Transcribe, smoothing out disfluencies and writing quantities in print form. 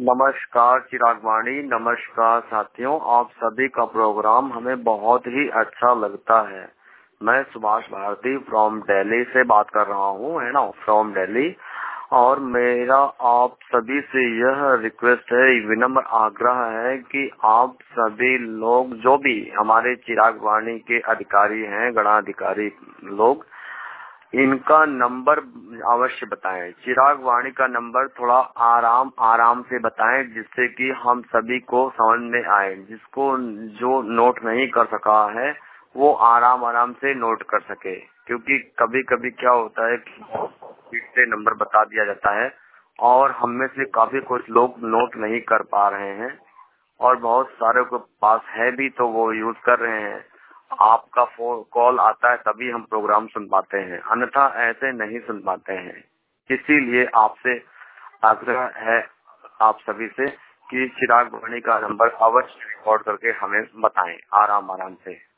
नमस्कार चिराग वाणी, नमस्कार साथियों। आप सभी का प्रोग्राम हमें बहुत ही अच्छा लगता है। मैं सुभाष भारती फ्रॉम दिल्ली से बात कर रहा हूँ, है ना, फ्रॉम दिल्ली। और मेरा आप सभी से यह रिक्वेस्ट है, विनम्र आग्रह है कि आप सभी लोग जो भी हमारे चिराग वाणी के अधिकारी हैं, गणाधिकारी लोग, इनका नंबर अवश्य बताएं। चिराग वाणी का नंबर थोड़ा आराम से बताएं, जिससे कि हम सभी को समझ में आए। जिसको जो नोट नहीं कर सका है वो आराम से नोट कर सके, क्योंकि कभी कभी क्या होता है कि स्पीड से नंबर बता दिया जाता है और हम में से काफी कुछ लोग नोट नहीं कर पा रहे हैं और बहुत सारे के पास है भी तो वो यूज कर रहे हैं। आपका फोन कॉल आता है तभी हम प्रोग्राम सुन पाते हैं, अन्यथा ऐसे नहीं सुन पाते हैं। इसीलिए आपसे आग्रह है आप सभी से कि चिराग वाणी का नंबर अवश्य रिकॉर्ड करके हमें बताएं आराम से।